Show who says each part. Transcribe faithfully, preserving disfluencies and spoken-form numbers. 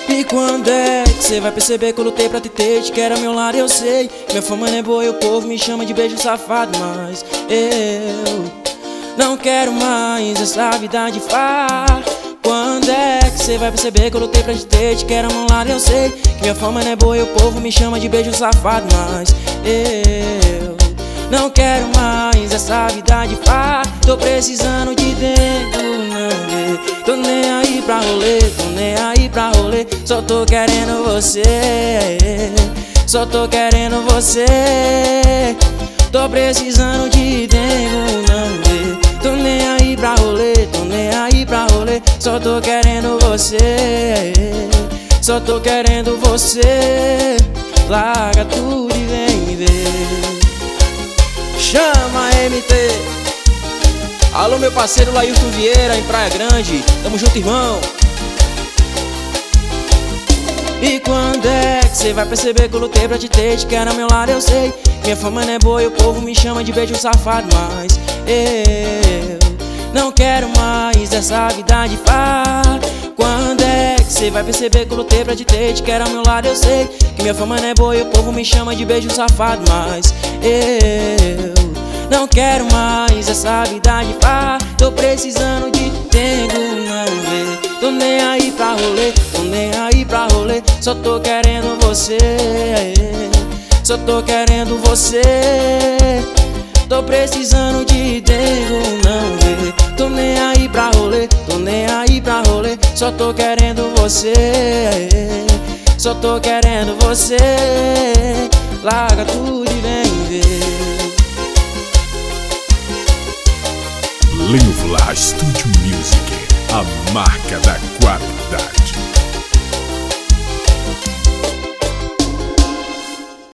Speaker 1: E quando é que cê vai perceber que eu lutei pra te ter? Te quero ao meu lado, eu sei. Minha fama não é boa e o povo me chama de beijo safado, mas eu não quero mais essa vida de farra. Quando é que cê vai perceber que eu lutei pra te ter? Te quero ao meu lado, eu sei. Que minha fama não é boa e o povo me chama de beijo safado, mas eu não quero mais essa vida de farra. Tô precisando de dentro, não é? Tô nem aí pra rolê, tô nem aí pra rolê. Só tô querendo você, só tô querendo você. Tô precisando de dentro, não é? Tô nem aí pra rolê, tô nem aí pra rolê. Só tô querendo você, só tô querendo você. Larga tudo e vem me ver. Chama M T. Alô meu parceiro Lailton Vieira em Praia Grande. Tamo junto, irmão. E quando é que cê vai perceber que eu lutei pra te ter? Te quero ao meu lado, eu sei. Minha fama não é boa e o povo me chama de beijo safado, mas eu não quero mais essa vida de farra. Quando é que cê vai perceber que eu lutei pra te ter? Te quero ao meu lado, eu sei. Que minha fama não é boa e o povo me chama de beijo safado, mas eu não quero mais essa vida de farra. Tô precisando de tempo, não vê. Tô nem aí pra rolê, tô nem aí pra rolê. Só tô querendo você, só tô querendo você. Tô precisando de tempo, não vê. Tô nem aí pra rolê, tô nem aí pra rolê. Só tô querendo você, só tô querendo você. Larga tudo e vem ver.
Speaker 2: Live Lá Studio Music, a marca da qualidade.